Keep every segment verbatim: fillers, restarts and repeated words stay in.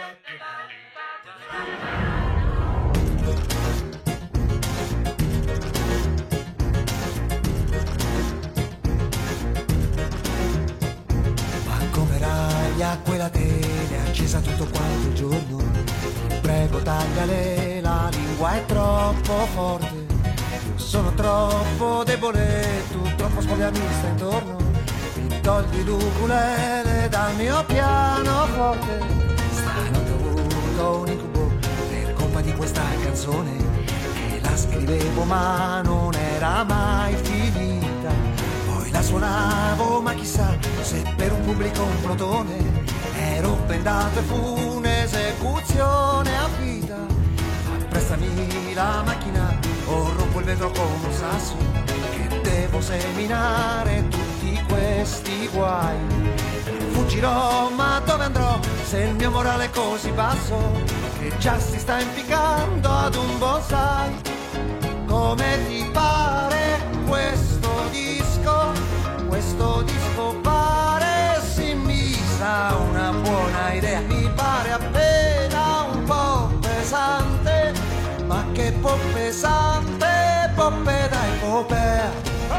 A quella tele accesa tutto quanto il giorno, prego tagliale, la lingua è troppo forte, io sono troppo debole, tu troppo spogliamista intorno, mi togli l'ukulele dal mio pianoforte, stanotte ho avuto un incubo per colpa di questa canzone, che la scrivevo ma non era mai finita, poi la suonavo ma chissà se per un pubblico un plotone ero bendato e fu un'esecuzione a vita. Prestami la macchina o rompo il vetro con un sasso, che devo seminare tutti questi guai. Fuggirò ma dove andrò se il mio morale è così basso, che già si sta impiccando ad un bonsai. Come ti pare questo disco? Questo disco pare sì mi sa una buona idea, mi pare appena un po' pesante, ma che po' pesante, poppe da epopea.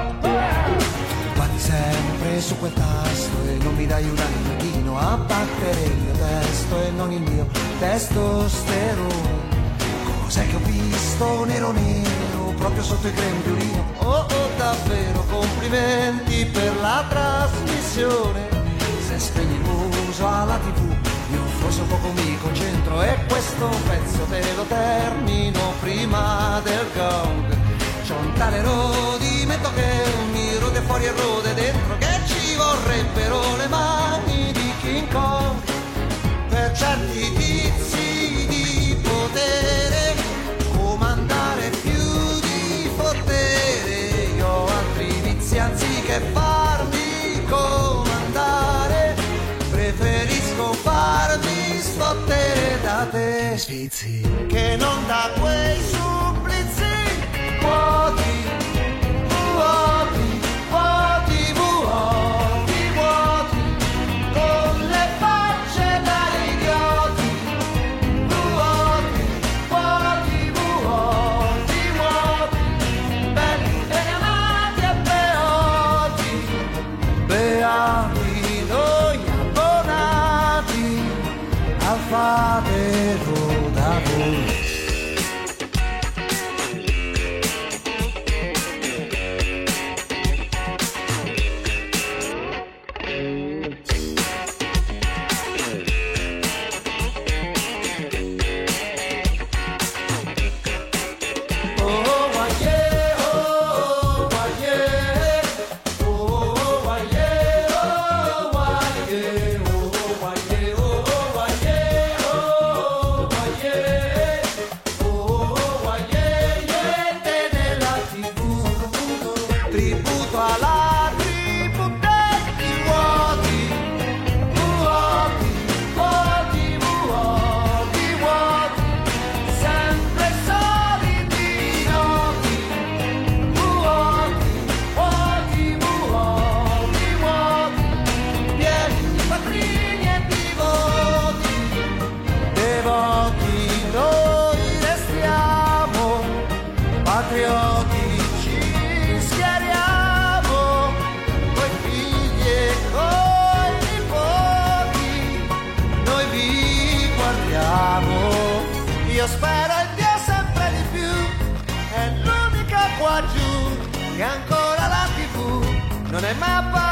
Guardi sempre su quel tasto e non mi dai un animalino a battere il mio testo e non il mio testosterone. Cos'è che ho visto nero nero proprio sotto il grembiulino? Oh oh davvero complimenti per la trasmissione. Se spegni il muso alla tivù io forse un poco mi concentro e questo pezzo te lo termino prima del gong. C'ho un tale rodimento che mi rode fuori e rode dentro, che ci vorrebbero le mani di King Kong per certi tizi di potere comandare più di potere. Io ho altri vizi anziché farmi comandare, preferisco farmi sfottere da te, sfizi che non da quei supplizi vuoti, vuoti, vuoti, vuoti, vuoti, con le facce da idioti, vuoti, vuoti, vuoti, vuoti, belli e amati e beati, beati noi abbonati al fatelo da voi. Io spero in Dio sempre di più, è l'unica qua giù che ancora la tivù non è mai apparsa.